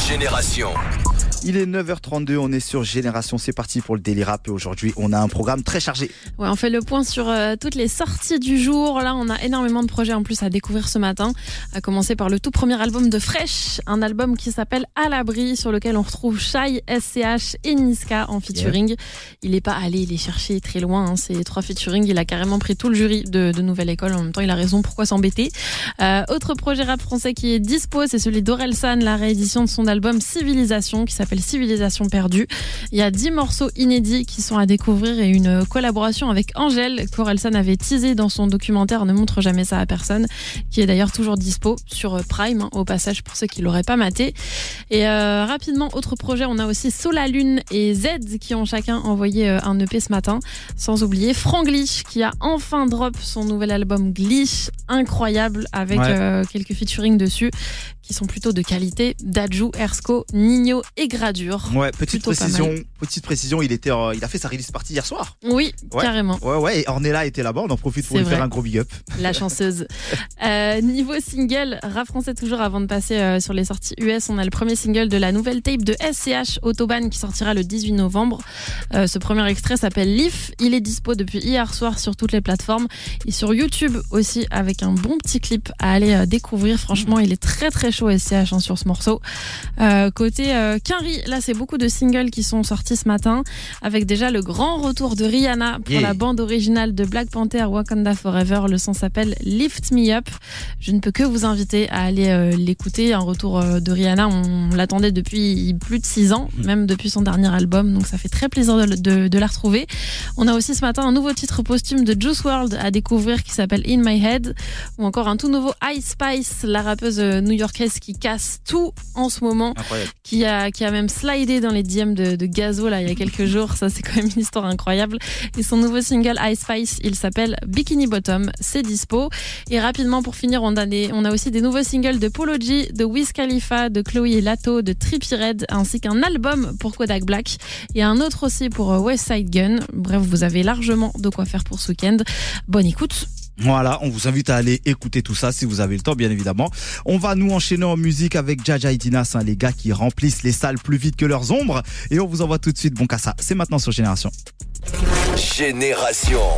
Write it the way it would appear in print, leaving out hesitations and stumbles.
Génération. Il est 9h32, on est sur Génération, c'est parti pour le Daily Rap et aujourd'hui on a un programme très chargé. Ouais, on fait le point sur toutes les sorties du jour. Là, on a énormément de projets en plus à découvrir ce matin. À commencer par le tout premier album de Fresh, un album qui s'appelle À l'abri, sur lequel on retrouve Shai, SCH et Niska en featuring. Il n'est pas allé les chercher très loin, ces 3 featuring. Il a carrément pris tout le jury de Nouvelle École. En même temps, il a raison, pourquoi s'embêter. Autre projet rap français qui est dispo, c'est celui d'Orelsan, la réédition de son album Civilisation, qui s'appelle Civilisation perdue. Il y a 10 morceaux inédits qui sont à découvrir et une collaboration avec Angèle qu'Orelsan avait teasé dans son documentaire Ne montre jamais ça à personne, qui est d'ailleurs toujours dispo sur Prime, au passage pour ceux qui l'auraient pas maté. Et rapidement, autre projet, on a aussi Solalune et Z qui ont chacun envoyé un EP ce matin, sans oublier Franglish qui a enfin drop son nouvel album Glitch, incroyable, avec quelques featuring dessus qui sont plutôt de qualité, Dadju, Ersko, Nino et Gradure. Ouais, petite précision, il a fait sa release party hier soir. Oui, carrément. Ouais, et Ornella était là-bas, on en profite pour lui faire un gros big up. La chanceuse. Niveau single, rap français toujours, avant de passer sur les sorties US, on a le premier single de la nouvelle tape de SCH, Autobahn, qui sortira le 18 novembre. Ce premier extrait s'appelle Leaf, il est dispo depuis hier soir sur toutes les plateformes et sur YouTube aussi, avec un bon petit clip à aller découvrir. Franchement, il est très très chaud SCH sur ce morceau. Côté Quinry, là c'est beaucoup de singles qui sont sortis ce matin, avec déjà le grand retour de Rihanna pour la bande originale de Black Panther Wakanda Forever. Le son s'appelle Lift Me Up. Je ne peux que vous inviter à aller l'écouter. Un retour de Rihanna, on l'attendait depuis plus de 6 ans, même depuis son dernier album, donc ça fait très plaisir de la retrouver. On a aussi ce matin un nouveau titre posthume de Juice WRLD à découvrir qui s'appelle In My Head, ou encore un tout nouveau Ice Spice, la rappeuse new-yorkaise qui casse tout en ce moment, qui a même slidé dans les DM de Gazo là il y a quelques jours. Ça, c'est quand même une histoire incroyable. Et son nouveau single Ice Spice, il s'appelle Bikini Bottom, c'est dispo. Et rapidement pour finir, on a aussi des nouveaux singles de Polo G, de Wiz Khalifa, de Chloé Lato, de Trippie Redd, ainsi qu'un album pour Kodak Black et un autre aussi pour West Side Gun. Bref, vous avez largement de quoi faire pour ce week-end. Bonne écoute. Voilà, on vous invite à aller écouter tout ça si vous avez le temps, bien évidemment. On va nous enchaîner en musique avec Jaja et Dinas, les gars qui remplissent les salles plus vite que leurs ombres. Et on vous envoie tout de suite Bon Cassa. C'est maintenant sur Génération. Génération.